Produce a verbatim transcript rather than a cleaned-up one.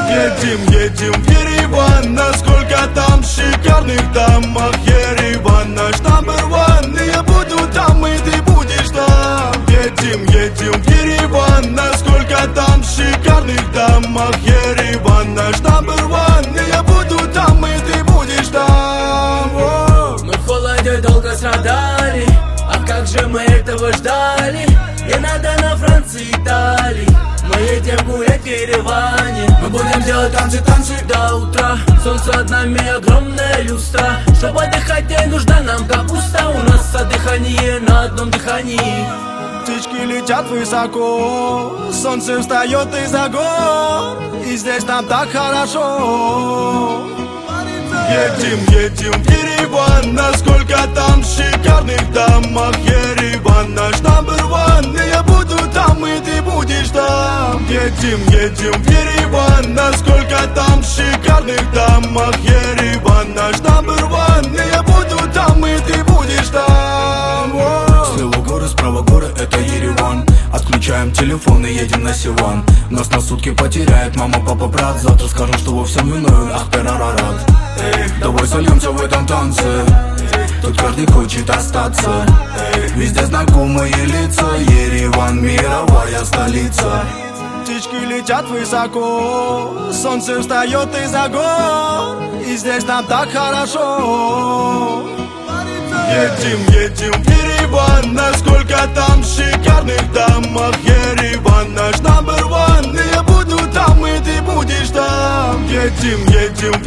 Едем, едем в Ереван, насколько там шикарных домах. Ереван наш number one, и я буду там, и ты будешь там. Едем, едем в Ереван, насколько там шикарных домах. Ереван наш number one, и я буду там, и ты будешь там. О! Мы в холоде долго страдали, а как же мы этого ждали? Не надо на Франции, Италии, мы едем гулять в Ереване. Мы будем делать танцы, танцы до утра. Солнце над нами огромная люстра. Чтобы отдыхать, не нужна нам капуста. У нас дыхание на одном дыхании. Птички летят высоко, солнце встает из-за гор, и здесь нам так хорошо. Едем, едем в Ереван, насколько там шикарных домах. Ереван наш number one, и я буду там, и ты будешь там. Едем, едем в Ереван, насколько там шикарных домах. Ереван наш number one, и я буду там, и ты будешь там. Слева горы, справа горы, это Ереван. Отключаем телефон и едем на Севан. Нас на сутки потеряет мама, папа, брат. Завтра скажем, что во всем виной ах, перарарат. Давай сольемся в этом танце, тут каждый хочет остаться. Везде знакомые лица, Ереван мировая столица. Птички летят высоко, солнце встает из-за гор, и здесь нам так хорошо. Едем, едем в Ереван, насколько там шикарных домах. Ереван наш number one, и я буду там, и ты будешь там. Едем, едем в